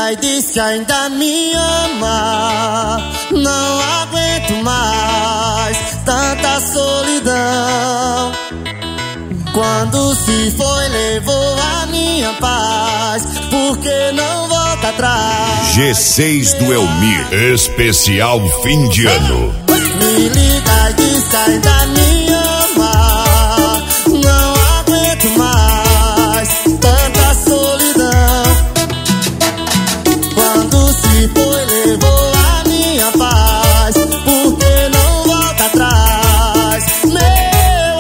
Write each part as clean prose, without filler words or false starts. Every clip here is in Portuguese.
liga e diz que ainda me ama. Não aguento mais tanta solidão. Quando se foi, levou a minha paz. Por que não volta atrás? G6 do Elmir, especial fim de ano. Me liga e diz que ainda me ama. Não aguento mais tanta solidão. Quando se foi, levou a minha paz. Por que não volta atrás? Meu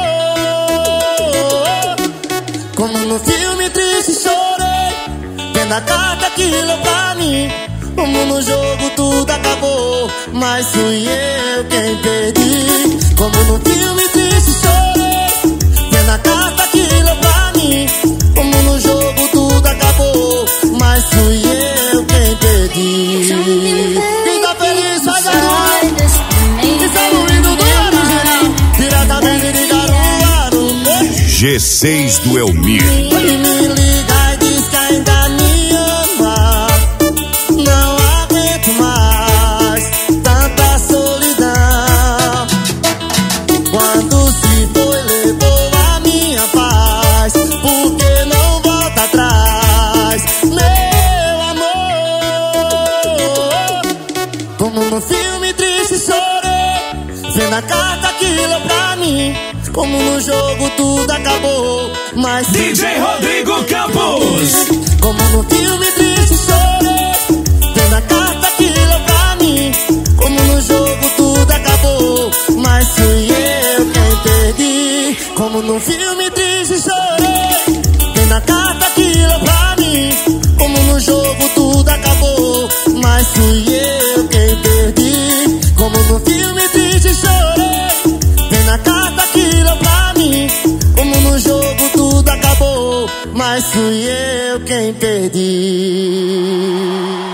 amor, como no filme triste chorei, vendo a carta que leu pra mim. Como no jogo tudo acabou, mas fui eu quem perdi. Como no filme triste chorei, vendo a carta que leu pra mim. Como no jogo tudo acabou, mas fui eu quem perdi. Quem tá feliz faz a luz. Isso é ruído do original, diretamente de Caruaru. G6 do Elmir. Me liga e diz que ainda me ama. Não aguento mais tanta solidão. Quando se foi, levou a minha paz. Por que não volta atrás? Meu amor, como no filme triste chorei, vendo a carta que leu pra mim. Como no jogo tudo acabou, mas DJ Rodrigo Campos. como no filme triste chorei, vendo a carta que leu pra mim. Como no jogo tudo acabou, mas fui eu quem perdi. Como no filme triste chorei, vendo a carta que leu pra mim. Como no jogo tudo acabou, mas fui eu quem perdi. Como no filme triste chorei, vendo a carta que leu pra mim. Como no jogo tudo acabou, mas fui eu quem perdi.